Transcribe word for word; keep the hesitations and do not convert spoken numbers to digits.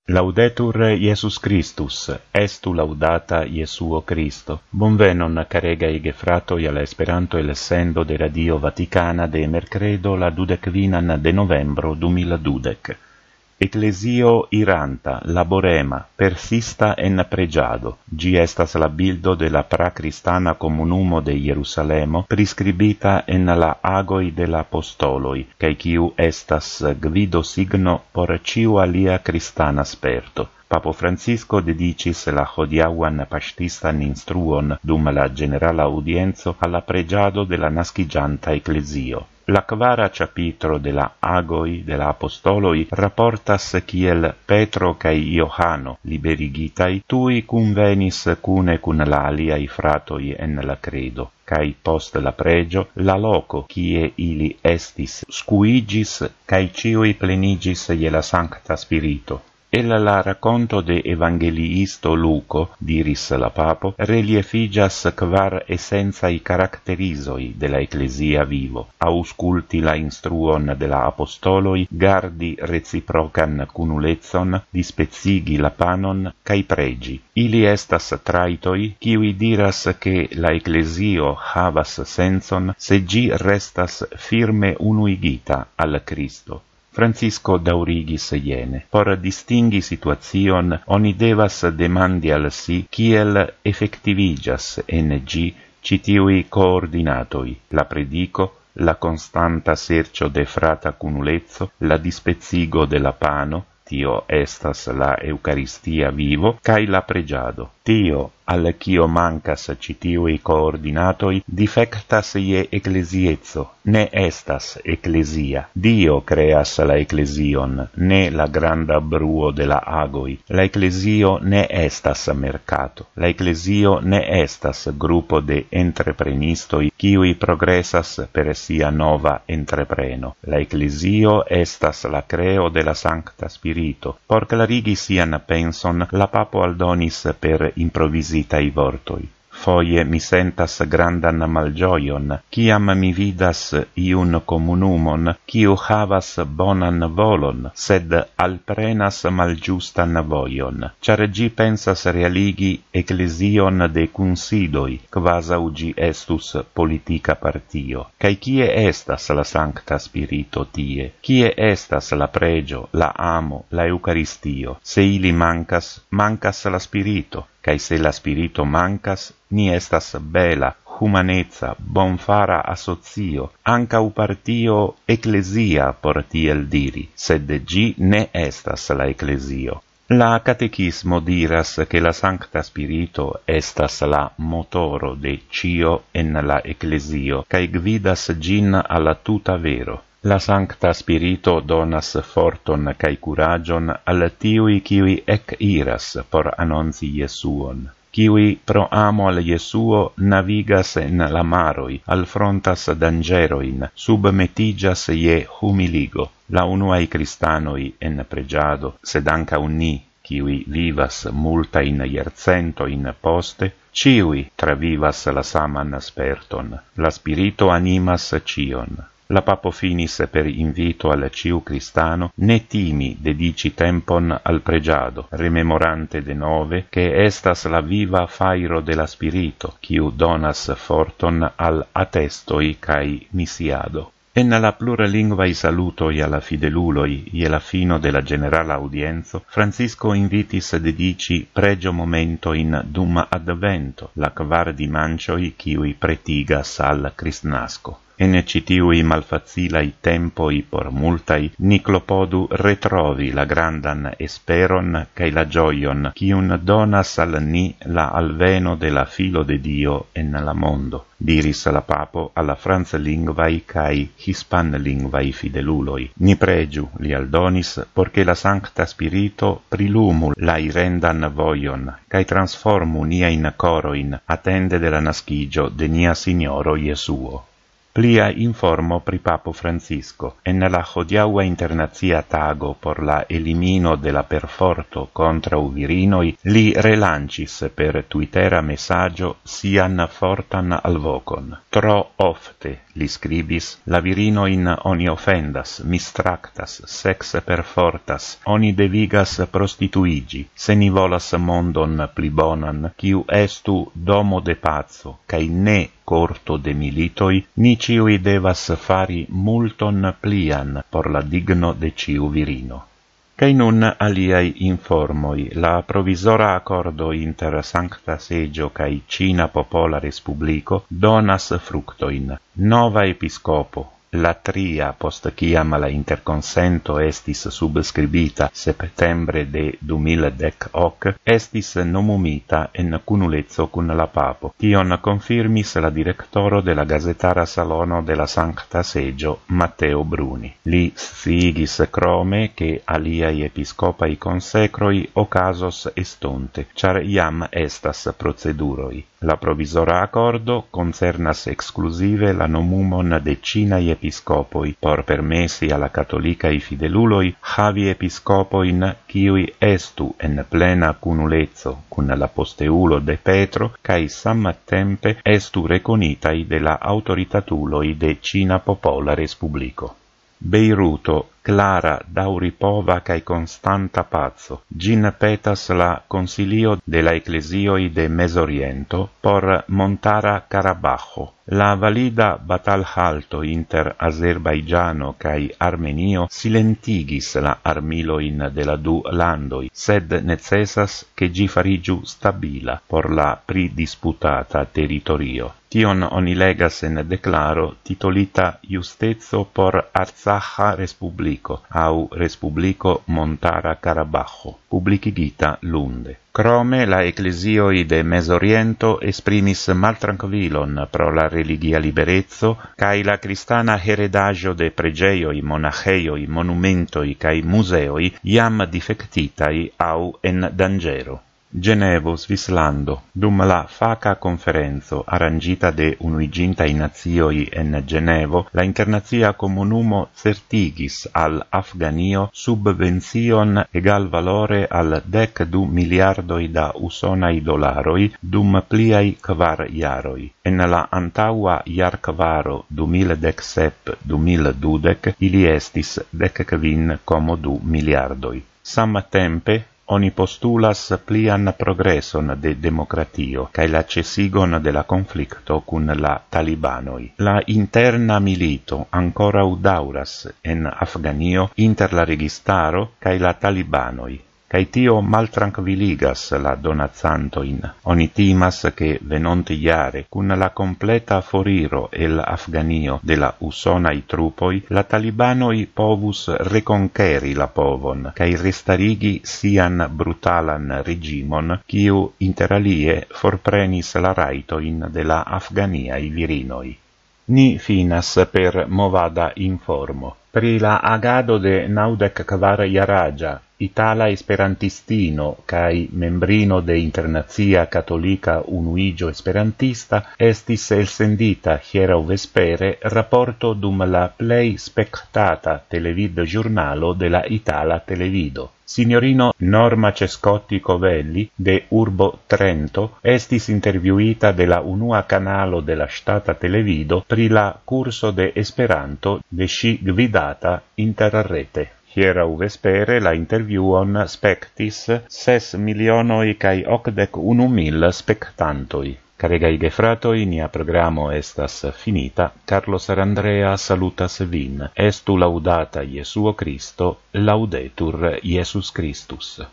Laudetur Iesus Christus, estu laudata Iesuo Christo. Bonvenon caregai gefratoi alla Esperanto el sendo de Radio Vaticana de mercredo la dudecvinan de novembro du mil dudec. Ecclesio iranta, laborema, persista en pregiado. Gi estas la bildo de la pracristana comunumo de Jerusalemo, prescribita en la agoi de la apostoloi, cae quiu estas gvido signo por ciu alia cristana sperto. Papo Francisco dedicis la hodiauan pastistan instruon dum la generala audienzo alla pregiado de la nascigianta ecclesio. La quara capitro de la agoi de la apostoloi rapportas kiel Petro cae Iohanno liberigitai tui convenis cune cun la aliai fratoi en la credo, cae post la pregio la loco kie ili estis scuigis cae ciui plenigis je la Sancta Spirito. El la racconto de Evangeliisto Luco, diris la papo, reliefigas quar essenzai caracterizoi de la ecclesia vivo, ausculti la instruon de la apostoloi, gardi reciprocan cunulezzon, dispecigi la panon, cae pregi. Ili estas traitoi, kiui diras che la ecclesio havas senson, se gi restas firme unuigita al Cristo. Francisco daurigis iene. Por distingi situazion, oni devas demandi al si kiel effectivigas en gi citiui coordinatoi, la predico, la constanta sercio de frata cunulezzo, la dispecigo de la pano, tio estas la Eucaristia vivo, cae la pregiado. Tio, al cio mancas citiui coordinatoi, defectas ie ecclesiezzo, ne estas ecclesia. Dio creas la ecclesion, ne la granda bruo de la agoi. La ecclesio ne estas mercato. La ecclesio ne estas gruppo de entreprenistoi, kiui progressas per sia nova entrepreno. La ecclesio estas la creo de la Sancta Spirito. Por clarigi sian penson, la papo aldonis per improvisitai vortoi. Foie mi sentas grandan malgioion, ciam mi vidas iun comunumon, ciu havas bonan volon, sed alprenas malgiustan voion, char gi pensas realigi ecclesion de cunsidoi, quasau gi estus politica partio. Cae cie estas la Sancta Spirito tie? Cie estas la pregio, la amo, la Eucaristio? Se ili mancas, mancas la Spirito. Cae se la Spirito mancas, ni estas bela, humanezza, bonfara associo, ancau partio ecclesia por tiel diri, sed gi ne estas la ecclesio. La catechismo diras che la Sancta Spirito estas la motoro de cio en la ecclesio, cae gvidas gin alla tuta vero. La Sancta Spirito donas forton cae curagion al tiui kiui ec iras por annonzi Iesuon, kiui pro amo al Iesuo navigas en la maroi, alfrontas dangeroin, submetigas ie humiligo. La unuae Cristanoi en pregiado, sed ancau ni, kiui vivas multa in iercento in poste, ciui travivas la saman sperton. La Spirito animas cion. La papo finis per invito al ciu cristano ne timi dedici tempon al pregiado, rememorante de nove che estas la viva fairo de la Spirito, quiu donas forton al attestoi cae misiado. En la pluralingvai salutoi alla fideluloi ie la fino della generala audienzo, Francisco invitis dedici pregio momento in dum advento, la quar dimancioi quiui pretigas al Cristnasco. En citiui malfacilai tempoi por multai, ni clopodu retrovi la grandan esperon cae la gioion, cium donas al ni la alveno de la filo de Dio en la mondo, diris la papo alla franzlingvai cae hispanlingvai fideluloi. Ni pregiu, li aldonis, porche la Sancta Spirito prilumu la irendan voion, cae transformu nia in coroin attende de la nascigio de nia Signoro Iesuo. Plia informo pri Papo Francisco. En la hodiaŭa internacia tago por la elimino de la perforto kontraŭ virinoj, li relanĉis per twittera mesaĝo sian fortan alvokon. Tro ofte, li skribis, la virinojn oni ofendas, mistraktas, sekse perfortas, oni devigas prostituigi, se ni volas mondon pli bonan, kiu estu domo de paco, kaj ne corto de militoi, ni ciui devas fari multon plian por la digno de ciu virino. Cai nun aliai informoi, la provisora accordo inter Sancta Seggio cae Cina Popola Respublico donas fructoin. Nova episcopo, la tria post ciam la interconsento estis subscribita septembre de du mil dec hoc, estis nomumita en cunulezzo cun la papo. Tion confirmis la directoro de la gazetara salono de la Sancta Seggio, Matteo Bruni. Li sciigis crome che aliai episcopai consecroi ocasos estonte, char iam estas proceduroi. La provisora accordo concernas exclusive la nomumon de cinai episcopoi por permessi alla cattolicai fideluloi havi episcopoin kiui estu en plena cunulezzo cun la posteulo de Petro cae samtempe estu reconitai de la autoritatuloi de Cina Popola Respublico. Beiruto, clara, dauripova cae constanta pazzo. Gin petas la consilio de la ecclesioi de Mesoriento por montara Carabajo. La valida batalhalto inter Azerbaigiano cae Armenio silentigis la armiloin de la du landoi, sed necessas che gi farigiu stabila por la pridisputata territorio. Tion oni legas en declaro titolita Justezo por Artsakha Respublico au Respublico Montara Carabajo, publicigita lunde. Crome la ecclesioi de Mesoriento esprimis maltranquilon pro la religia liberezzo, cae la cristana heredaggio de pregeioi, monacheioi, monumentoi cae museoi iam defectitai au en dangero. Genevo, Svislando. Dum la faca conferenzo arrangita de Unuigintai Nazioi en Genevo, la internazia comunumo certigis al Afganio subvencion egal valore al dec du miliardoi da usonai dolaroi dum pliai kvar jaroi. En la antaua jar kvaro du mil dec sep du mil dudec ili estis dec kvin como du miliardoi. Samtempe, oni postulas plian progresson de democratio, cae la cesigon de la conflicto cun la talibanoi. La interna milito ancora udauras en Afganio inter la registaro cae la talibanoi, cae tio maltranquiligas la donazantoin. Oni timas che venonte iare, cun la completa foriro el Afganio de la usonai trupoi, la talibanoi povus reconqueri la povon, cae restarigi sian brutalan regimon, quiu inter alie forprenis la raitoin de la Afganiai virinoi. Ni finas per movada informo. Pri la agado de naudec kvar jaraĝa Itala esperantistino cae membrino de Internazia Cattolica Unuigio Esperantista estis elsendita hieraŭ vespere raporto dum la plej spektata televid ĵurnalo de la itala televido. Signorino Norma Cescotti Covelli de urbo Trento estis intervjuita de la unua kanalo de la ŝtata televido pri la kurso de Esperanto de ŝi gvidata interrete. Hieraŭ vespere la intervjuon spektis ses milionoj kaj okdek unu mil spektantoj. Caregai gefratoi, nia programo estas finita. Carlos Arandrea salutas vin. Estu laudata Jesuo Cristo, laudetur Jesus Christus.